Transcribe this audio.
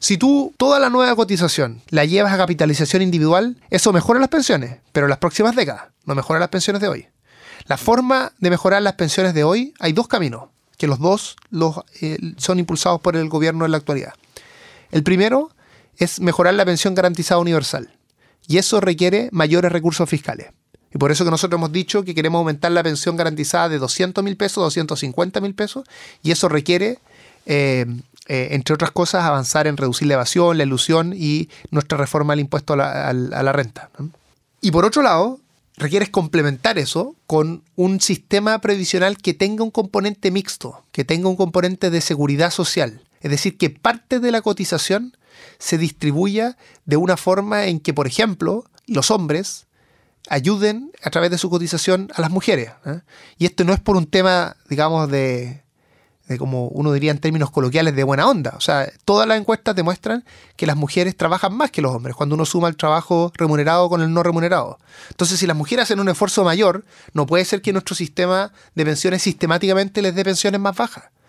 Si tú toda la nueva cotización la llevas a capitalización individual, eso mejora las pensiones, pero en las próximas décadas, no mejora las pensiones de hoy. La forma de mejorar las pensiones de hoy, hay dos caminos, que los dos son impulsados por el gobierno en la actualidad. El primero es mejorar la pensión garantizada universal, y eso requiere mayores recursos fiscales. Y por eso que nosotros hemos dicho que queremos aumentar la pensión garantizada de 200.000 pesos a 250.000 pesos, y eso requiere, entre otras cosas, avanzar en reducir la evasión, la elusión y nuestra reforma al impuesto a la renta, ¿no? Y por otro lado, requieres complementar eso con un sistema previsional que tenga un componente mixto, que tenga un componente de seguridad social. Es decir, que parte de la cotización se distribuya de una forma en que, por ejemplo, los hombres ayuden a través de su cotización a las mujeres, ¿eh? Y esto no es por un tema, digamos, de como uno diría en términos coloquiales, de buena onda. O sea, todas las encuestas demuestran que las mujeres trabajan más que los hombres cuando uno suma el trabajo remunerado con el no remunerado. Entonces, si las mujeres hacen un esfuerzo mayor, no puede ser que nuestro sistema de pensiones sistemáticamente les dé pensiones más bajas.